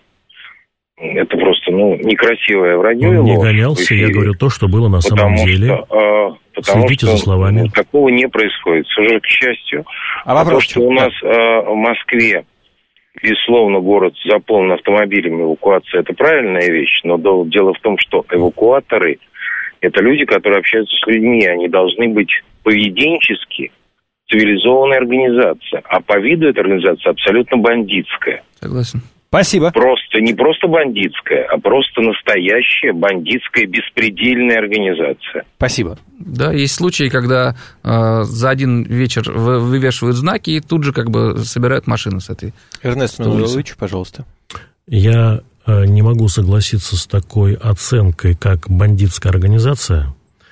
Это просто, некрасивое вранье. Он не гонялся, я говорю то, что было на самом деле. Следите за словами. Такого не происходит, уже к счастью. Вопрос, то, что у нас в Москве, безусловно, город заполнен автомобилями, эвакуация – это правильная вещь, но дело в том, что эвакуаторы – это люди, которые общаются с людьми, они должны быть поведенчески цивилизованная организация, а по виду эта организация абсолютно бандитская. Согласен. Спасибо. Не просто бандитская, а просто настоящая бандитская беспредельная организация. Спасибо. Да, есть случаи, когда за один вечер вывешивают знаки и тут же собирают машину с этой. Эрнест Мануилович, пожалуйста. Я не могу согласиться с такой оценкой, как бандитская организация.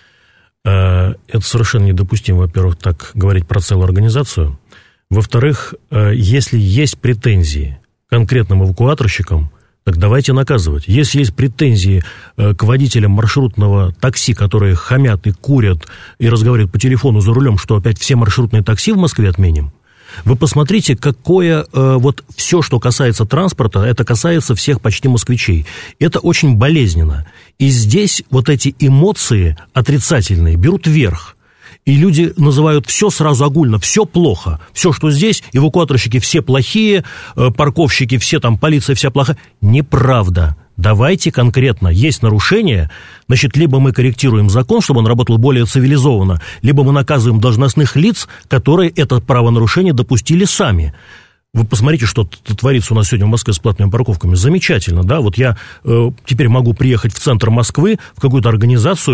Это совершенно недопустимо, во-первых, так говорить про целую организацию. Во-вторых, если есть претензии конкретным эвакуаторщикам, так давайте наказывать. Если есть претензии к водителям маршрутного такси, которые хамят и курят и разговаривают по телефону за рулем, что опять все маршрутные такси в Москве отменим, вы посмотрите, какое все, что касается транспорта, это касается всех почти москвичей. Это очень болезненно. И здесь вот эти эмоции отрицательные берут верх. И люди называют все сразу огульно, все плохо. Все, что здесь, эвакуаторщики все плохие, парковщики все там, полиция вся плохая. Неправда. Давайте конкретно. Есть нарушение, значит, либо мы корректируем закон, чтобы он работал более цивилизованно, либо мы наказываем должностных лиц, которые это правонарушение допустили сами. Вы посмотрите, что творится у нас сегодня в Москве с платными парковками. Замечательно, да? Вот я теперь могу приехать в центр Москвы, в какую-то организацию,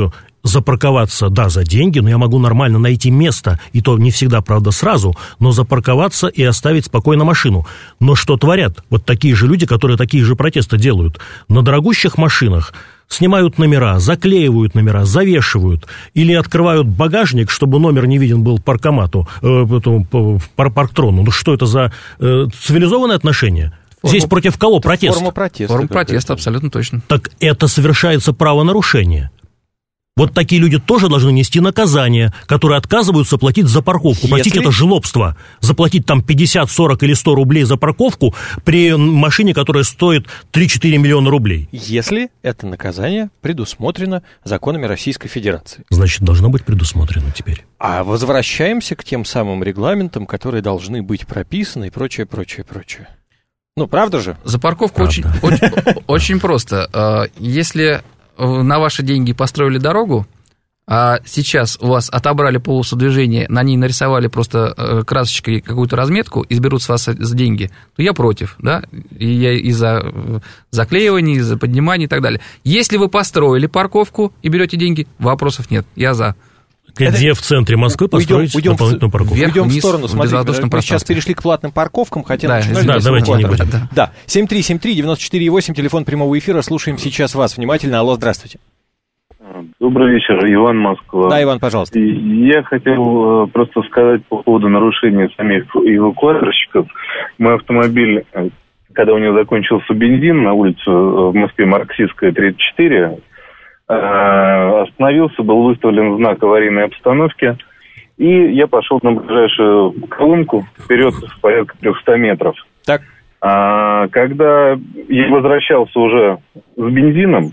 запарковаться, да, за деньги, но я могу нормально найти место, и то не всегда, правда, сразу, но запарковаться и оставить спокойно машину. Но что творят вот такие же люди, которые такие же протесты делают? На дорогущих машинах снимают номера, заклеивают номера, завешивают или открывают багажник, чтобы номер не виден был паркомату, парктрону. Ну что это за цивилизованное отношение? Здесь против кого протест? Форма протеста. Форма протеста, абсолютно точно. Так это совершается правонарушение. Вот такие люди тоже должны нести наказание, которые отказываются платить за парковку. Простите, это жлобство. Заплатить там 50, 40 или 100 рублей за парковку при машине, которая стоит 3-4 миллиона рублей. Если это наказание предусмотрено законами Российской Федерации. Значит, должно быть предусмотрено теперь. А возвращаемся к тем самым регламентам, которые должны быть прописаны и прочее, прочее, прочее. Ну, правда же? За парковку очень просто. Если на ваши деньги построили дорогу, а сейчас у вас отобрали полосу движения, на ней нарисовали просто красочкой какую-то разметку и сберут с вас за деньги, то я против, да, и я из-за заклеивания, из-за поднимания и так далее. Если вы построили парковку и берете деньги, вопросов нет, я за. Где в центре Москвы построить дополнительную парковку? Уйдем в сторону, смотрите, мы сейчас перешли к платным парковкам, хотя начинали... Да, давайте не будем. Да, 7373-94-8, телефон прямого эфира, слушаем сейчас вас внимательно. Алло, здравствуйте. Добрый вечер, Иван, Москва. Да, Иван, пожалуйста. Я хотел просто сказать по поводу нарушения самих эвакуаторщиков. Мой автомобиль, когда у него закончился бензин на улице в Москве Марксистская, 34, остановился, был выставлен знак аварийной обстановки, и я пошел на ближайшую колонку вперед порядка 300 метров. Так. Когда я возвращался уже с бензином,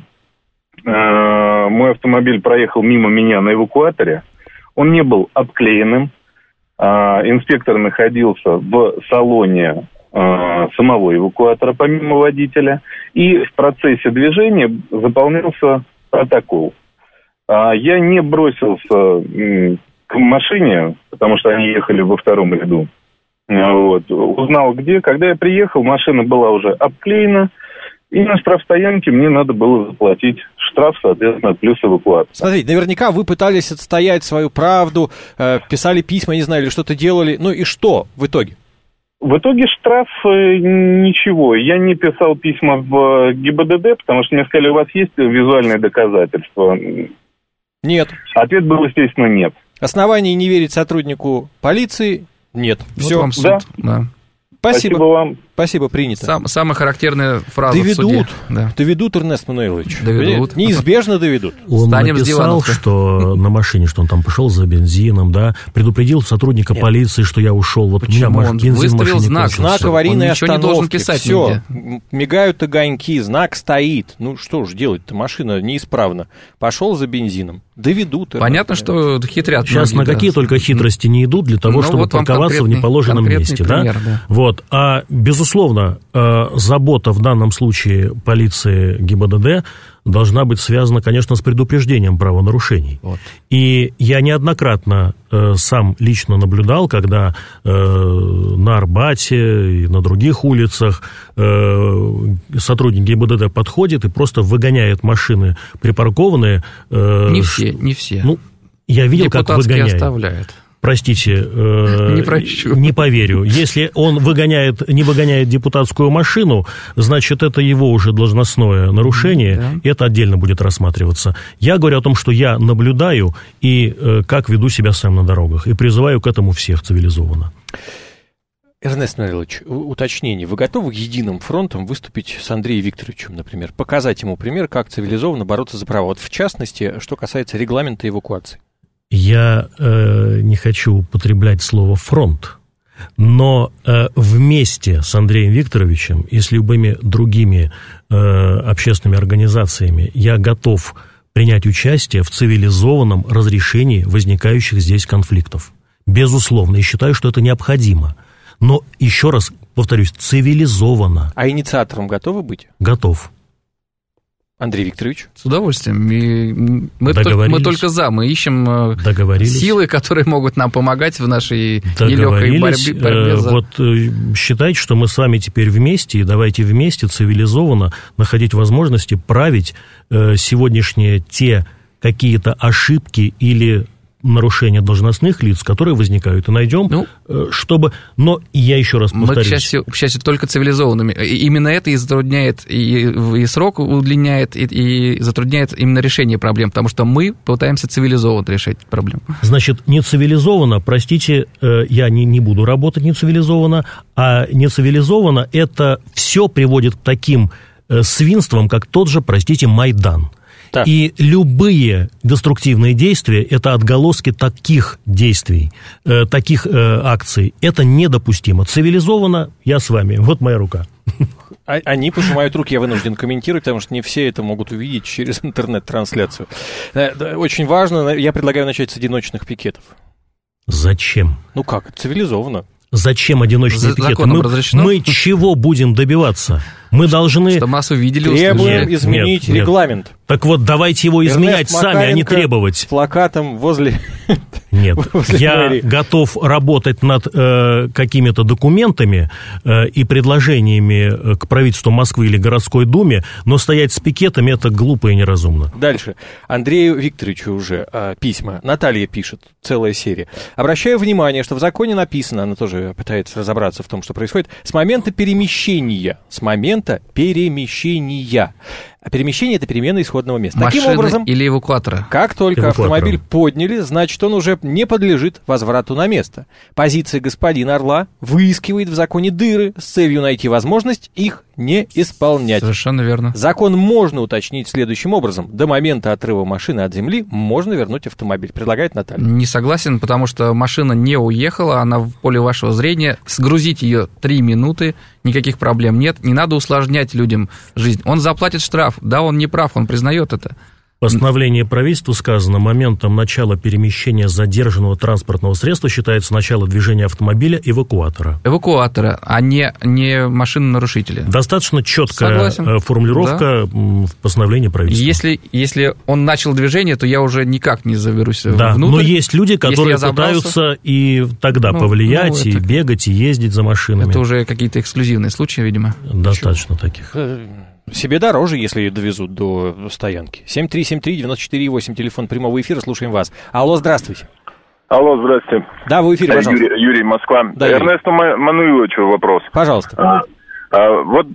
мой автомобиль проехал мимо меня на эвакуаторе, он не был обклеенным, инспектор находился в салоне самого эвакуатора, помимо водителя, и в процессе движения заполнялся протокол. Я не бросился к машине, потому что они ехали во втором ряду. Вот. Узнал где. Когда я приехал, машина была уже обклеена, и на штрафстоянке мне надо было заплатить штраф, соответственно, плюс эвакуацию. Смотрите, наверняка вы пытались отстоять свою правду, писали письма, не знаю, или что-то делали. Ну и что в итоге? В итоге штраф ничего. Я не писал письма в ГИБДД, потому что мне сказали, у вас есть визуальные доказательства? Нет. Ответ был, естественно, нет. Оснований не верить сотруднику полиции нет. Вот все. Вам суд. Да. Спасибо вам. Спасибо, принято. Самая характерная фраза в суде. Доведут, Эрнест Мануилович. Доведут. Неизбежно доведут. Он написал, что на машине, что он там пошел за бензином, да, предупредил сотрудника полиции, что я ушел. Вот почему? Он выставил знак аварийной остановки. Он ничего не должен писать. Все, мигают огоньки, знак стоит. Ну что ж делать-то, машина неисправна. Пошел за бензином. Доведут. Понятно, что хитрят. Сейчас на какие только хитрости не идут для того, чтобы парковаться в неположенном месте. Пример, да? Вот. А безусловно, забота в данном случае полиции ГИБДД должна быть связана, конечно, с предупреждением правонарушений. Вот. И я неоднократно сам лично наблюдал, когда на Арбате и на других улицах сотрудник ГИБДД подходит и просто выгоняет машины припаркованные. Не все. Ну, я видел, как выгоняет. Оставляет. Простите, не поверю. Если он не выгоняет депутатскую машину, значит, это его уже должностное нарушение, и это отдельно будет рассматриваться. Я говорю о том, что я наблюдаю и как веду себя сам на дорогах, и призываю к этому всех цивилизованно. Эрнест Мануилович, уточнение. Вы готовы единым фронтом выступить с Андреем Викторовичем, например, показать ему пример, как цивилизованно бороться за права? Вот в частности, что касается регламента эвакуации. Я не хочу употреблять слово «фронт», но вместе с Андреем Викторовичем и с любыми другими общественными организациями я готов принять участие в цивилизованном разрешении возникающих здесь конфликтов. Безусловно, и считаю, что это необходимо. Но, еще раз повторюсь, цивилизованно. А инициатором готовы быть? Готов. Андрей Викторович? С удовольствием. И мы только за. Мы ищем силы, которые могут нам помогать в нашей нелегкой борьбе. Вот считайте, что мы с вами теперь вместе, и давайте вместе цивилизованно находить возможности править сегодняшние те какие-то ошибки или нарушения должностных лиц, которые возникают, и найдем, чтобы... Но я еще раз повторюсь. Мы, к счастью, только цивилизованными. Именно это и затрудняет, и срок удлиняет, и затрудняет именно решение проблем, потому что мы пытаемся цивилизованно решать проблему. Значит, нецивилизованно, простите, я не буду работать нецивилизованно, а нецивилизованно это все приводит к таким свинствам, как тот же, простите, Майдан. Так. И любые деструктивные действия – это отголоски таких действий, таких акций. Это недопустимо. Цивилизованно я с вами. Вот моя рука. Они пожимают руки, я вынужден комментировать, потому что не все это могут увидеть через интернет-трансляцию. Очень важно, я предлагаю начать с одиночных пикетов. Зачем? Ну как, цивилизованно. Зачем одиночные пикеты? Мы чего будем добиваться? Мы должны... Что массу видели, требуем изменить регламент. Так вот, давайте его изменять сами, а не требовать. С плакатом возле... Нет, я готов работать над какими-то документами и предложениями к правительству Москвы или городской думе, но стоять с пикетами – это глупо и неразумно. Дальше. Андрею Викторовичу уже письма. Наталья пишет, целая серия. Обращаю внимание, что в законе написано, она тоже пытается разобраться в том, что происходит, с момента перемещения. А перемещение – это перемена исходного места. Машины таким образом, или эвакуатора. Как только автомобиль подняли, значит, он уже не подлежит возврату на место. Позиция господина Орла выискивает в законе дыры с целью найти возможность их не исполнять. Совершенно верно. Закон можно уточнить следующим образом. До момента отрыва машины от земли можно вернуть автомобиль, предлагает Наталья. Не согласен, потому что машина не уехала, она в поле вашего зрения. Сгрузить ее 3 минуты, никаких проблем нет. Не надо усложнять людям жизнь. Он заплатит штраф. Да, он не прав, он признает это. В постановлении правительства сказано, моментом начала перемещения задержанного транспортного средства считается начало движения автомобиля эвакуатора. Эвакуатора, а не машины-нарушителя. Достаточно четкая формулировка в постановлении правительства. Если он начал движение, то я уже никак не заберусь внутрь. Но есть люди, которые пытаются и тогда повлиять, и бегать, и ездить за машинами. Это уже какие-то эксклюзивные случаи, видимо. Достаточно таких. Себе дороже, если ее довезут до стоянки. 7373948, телефон прямого эфира, слушаем вас. Алло, здравствуйте. Алло, здравствуйте. Да, вы в эфире, пожалуйста. Юрий, Москва. Да, Эрнесту Мануиловичу вопрос. Пожалуйста. Вот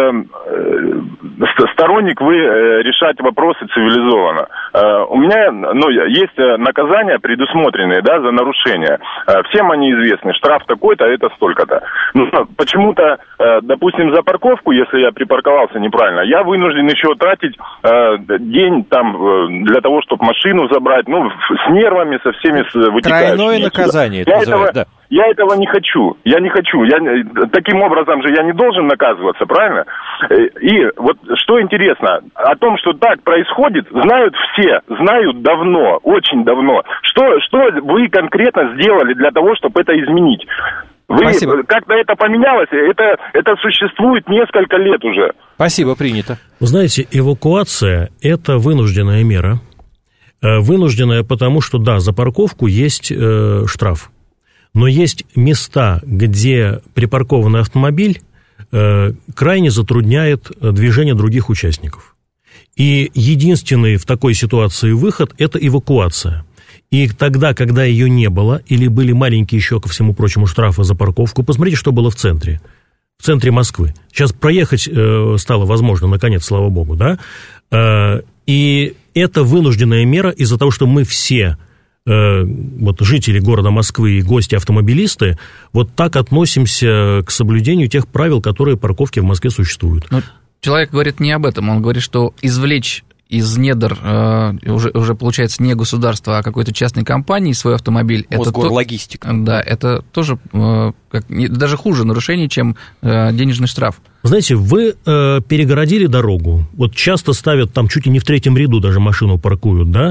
сторонник вы решать вопросы цивилизованно. У меня, есть наказания предусмотренные, да, за нарушение. Всем они известны. Штраф такой-то, а это столько-то. Но почему-то, допустим, за парковку, если я припарковался неправильно, я вынужден еще тратить день там для того, чтобы машину забрать, с нервами, со всеми вытекающими. Тройное наказание это называется, да. Я этого не хочу. Таким образом же я не должен наказываться, правильно? И вот что интересно, о том, что так происходит, знают все, знают давно, очень давно. Что вы конкретно сделали для того, чтобы это изменить? Спасибо. Как-то это поменялось, это существует несколько лет уже. Спасибо, принято. Вы знаете, эвакуация – это вынужденная мера. Вынужденная, потому что, да, за парковку есть штраф. Но есть места, где припаркованный автомобиль крайне затрудняет движение других участников. И единственный в такой ситуации выход – это эвакуация. И тогда, когда ее не было, или были маленькие еще, ко всему прочему, штрафы за парковку, посмотрите, что было в центре Москвы. Сейчас проехать стало возможно, наконец, слава богу, да? И это вынужденная мера из-за того, что мы все... жители города Москвы и гости-автомобилисты, вот так относимся к соблюдению тех правил, которые парковки в Москве существуют. Но человек говорит не об этом, он говорит, что извлечь из недр, уже получается не государства, а какой-то частной компании свой автомобиль... Мосгорлогистика. Да, это тоже даже хуже нарушение, чем денежный штраф. Знаете, вы перегородили дорогу, вот часто ставят там чуть ли не в 3-м ряду даже машину паркуют, да?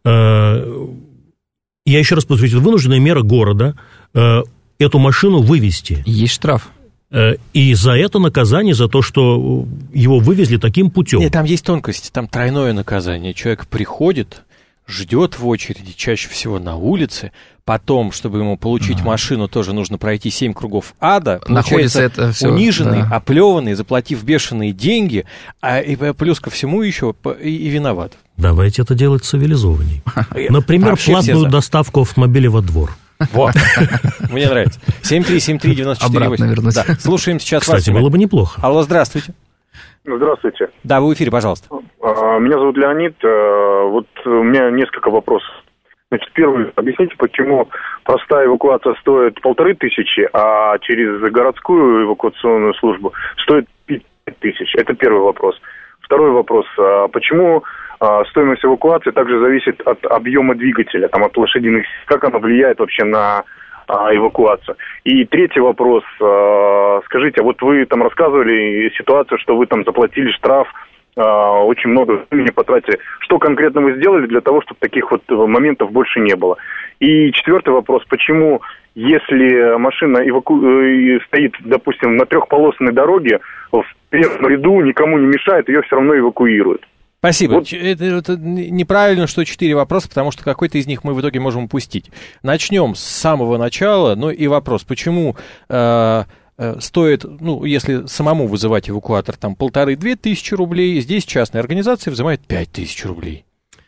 Я еще раз повторю, это вынужденная мера города эту машину вывести. Есть штраф. И за это наказание, за то, что его вывезли таким путем. Нет, там есть тонкость, там тройное наказание. Человек приходит, ждет в очереди, чаще всего на улице. Потом, чтобы ему получить машину, тоже нужно пройти 7 кругов ада. Находится это все, униженный, оплеванный, заплатив бешеные деньги, и плюс ко всему еще и виноват. Давайте это делать цивилизованней. Например, платную доставку автомобиля во двор. Вот, мне нравится. 7373948. Обратно вернуть. Да. Слушаем сейчас вас. Кстати, было бы неплохо. Алло, здравствуйте. Здравствуйте. Да, вы в эфире, пожалуйста. Меня зовут Леонид. Вот у меня несколько вопросов. Значит, первый, объясните, почему простая эвакуация стоит 1500, а через городскую эвакуационную службу стоит 5000? Это первый вопрос. Второй вопрос. Почему стоимость эвакуации также зависит от объема двигателя, там, от лошадиных сил? Как она влияет вообще на эвакуацию? И третий вопрос. Скажите, а вот вы там рассказывали ситуацию, что вы там заплатили штраф, очень много времени потратили. Что конкретно вы сделали для того, чтобы таких вот моментов больше не было? И четвертый вопрос. Почему, если машина стоит, допустим, на трехполосной дороге, в первом ряду никому не мешает, ее все равно эвакуируют? Спасибо. Вот. Это неправильно, что 4 вопроса, потому что какой-то из них мы в итоге можем упустить. Начнем с самого начала. Ну и вопрос, почему стоит, ну, если самому вызывать эвакуатор, там 1500-2000 рублей, здесь частная организация взимает 5000 рублей.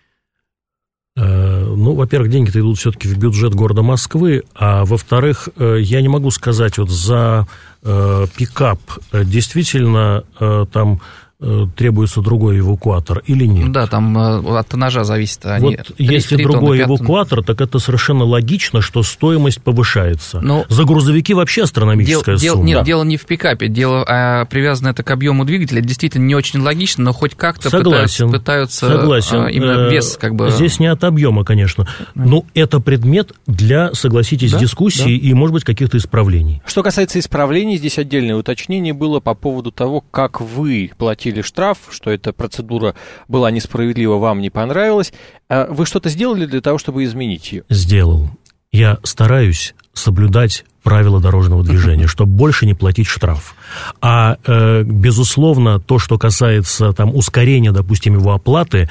Ну, во-первых, деньги-то идут все-таки в бюджет города Москвы, а во-вторых, я не могу сказать, вот за пикап действительно там требуется другой эвакуатор или нет? Да, там от тоннажа зависит. Вот если другой эвакуатор, так это совершенно логично, что стоимость повышается. Но за грузовики вообще астрономическая сумма. Нет, дело не в пикапе, дело привязано это к объему двигателя. Действительно, не очень логично, но хоть как-то пытаются именно вес как бы... Здесь не от объема, конечно. Но это предмет для, согласитесь, дискуссии и, может быть, каких-то исправлений. Что касается исправлений, здесь отдельное уточнение было по поводу того, как вы платили штраф, что эта процедура была несправедлива, вам не понравилась. Вы что-то сделали для того, чтобы изменить ее? Сделал. Я стараюсь соблюдать правила дорожного движения, чтобы больше не платить штраф. А, безусловно, то, что касается там ускорения, допустим, его оплаты,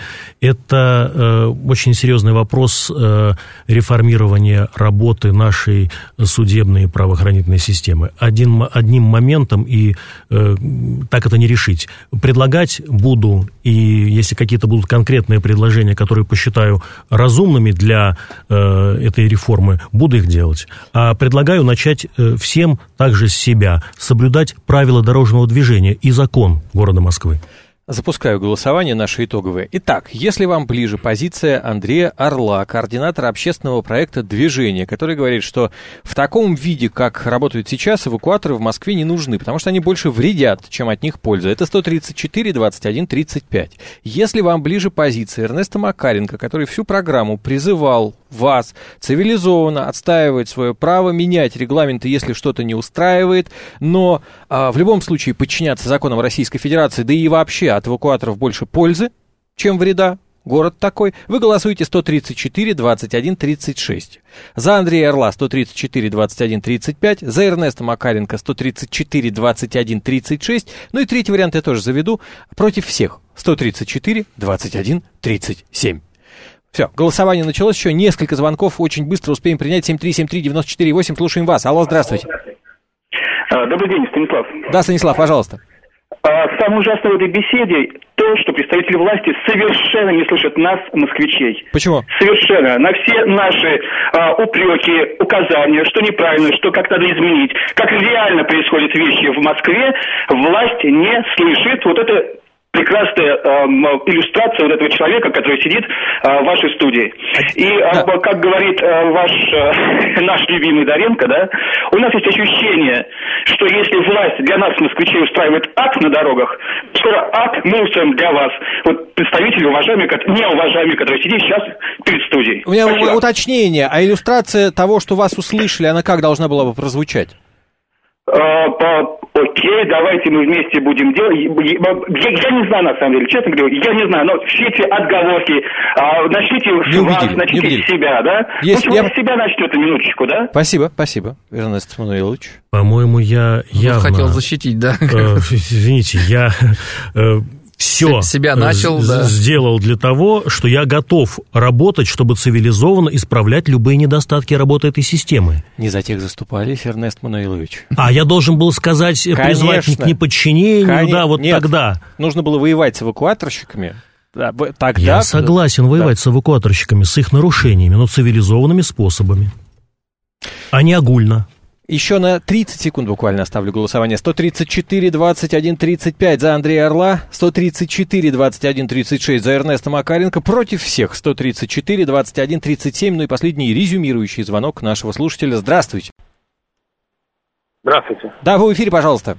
это очень серьезный вопрос реформирования работы нашей судебной и правоохранительной системы. Одним моментом и так это не решить. Предлагать буду, и если какие-то будут конкретные предложения, которые посчитаю разумными для этой реформы, буду их делать. А предлагаю начать всем также с себя соблюдать правила дорожного движения и закон города Москвы. Запускаю голосование наше итоговое. Итак, если вам ближе позиция Андрея Орла, координатора общественного проекта «Движение», который говорит, что в таком виде, как работают сейчас, эвакуаторы в Москве не нужны, потому что они больше вредят, чем от них польза. Это 134-21-35. Если вам ближе позиция Эрнеста Макаренко, который всю программу призывал вас цивилизованно отстаивать свое право, менять регламенты, если что-то не устраивает, но в любом случае подчиняться законам Российской Федерации, да и вообще от эвакуаторов больше пользы, чем вреда, город такой, вы голосуете 134-21-36. За Андрея Орла 134-21-35, за Эрнеста Макаренко 134-21-36, ну и третий вариант я тоже заведу, против всех 134-21-37. Все, голосование началось, еще несколько звонков, очень быстро успеем принять. 7373948, слушаем вас. Алло, здравствуйте. Добрый день, Станислав. Да, Станислав, пожалуйста. Самое ужасное в этой беседе то, что представители власти совершенно не слышат нас, москвичей. Почему? Совершенно. На все наши упреки, указания, что неправильно, что как надо изменить, как реально происходят вещи в Москве, власть не слышит. Вот это прекрасная иллюстрация вот этого человека, который сидит в вашей студии. И, как говорит наш любимый Доренко, да, у нас есть ощущение, что если власть для нас, москвичей, устраивает ад на дорогах, скоро ад мы устроим для вас. Вот представители уважаемые, неуважаемые, которые сидят сейчас перед студией. У меня уточнение, а иллюстрация того, что вас услышали, она как должна была бы прозвучать? Окей, давайте мы вместе будем делать. Я не знаю, на самом деле, честно говоря, я не знаю, но все эти отговорки, начните с вас, начните с себя, да? Пусть с себя начнет, минуточку, да? Спасибо, Эрнест Мануилович. По-моему, я явно... хотел защитить, да? Извините, все себя начал, сделал для того, что я готов работать, чтобы цивилизованно исправлять любые недостатки работы этой системы. Не за тех заступались, Эрнест Мануилович. А я должен был сказать, призвать к неподчинению, Нет, тогда. Нужно было воевать с эвакуаторщиками. Тогда... Я согласен воевать с эвакуаторщиками, с их нарушениями, но цивилизованными способами, а не огульно. Еще на 30 секунд буквально оставлю голосование. 134-21-35 за Андрея Орла, 134-21-36 за Эрнеста Макаренко. Против всех 134-21-37. Ну и последний резюмирующий звонок нашего слушателя. Здравствуйте. Здравствуйте. Да, вы в эфире, пожалуйста.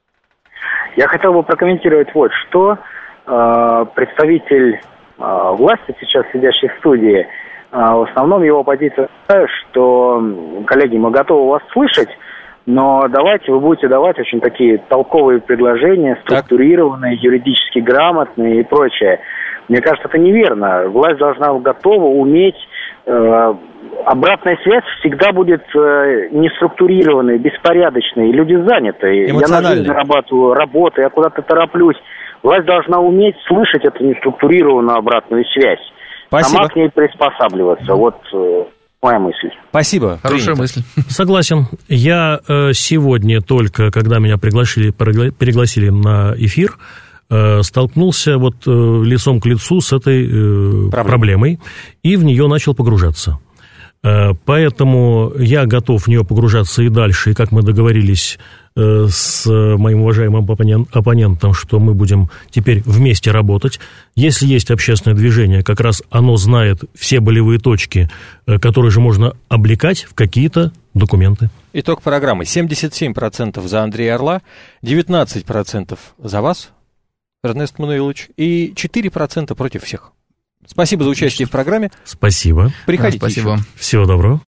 Я хотел бы прокомментировать вот что. Представитель власти, сейчас сидящий в студии, в основном его позиция такая, что, коллеги, мы готовы вас слышать, но давайте вы будете давать очень такие толковые предложения, структурированные, юридически грамотные и прочее. Мне кажется, это неверно. Власть должна готова уметь... Обратная связь всегда будет неструктурированной, беспорядочной. Люди заняты. Я на жизнь зарабатываю, работаю, я куда-то тороплюсь. Власть должна уметь слышать эту неструктурированную обратную связь. Спасибо. Сама к ней приспосабливаться. Вот моя мысль. Спасибо. Хорошая мысль. Согласен. Я сегодня только, когда меня пригласили на эфир, столкнулся лицом к лицу с этой проблемой и в нее начал погружаться. Поэтому я готов в нее погружаться и дальше, и как мы договорились с моим уважаемым оппонентом, что мы будем теперь вместе работать. Если есть общественное движение, как раз оно знает все болевые точки, которые же можно облекать в какие-то документы. Итог программы. 77% за Андрея Орла, 19% за вас, Эрнест Мануилович, и 4% против всех. Спасибо за участие в программе. Спасибо. Приходите. Спасибо. Всего доброго.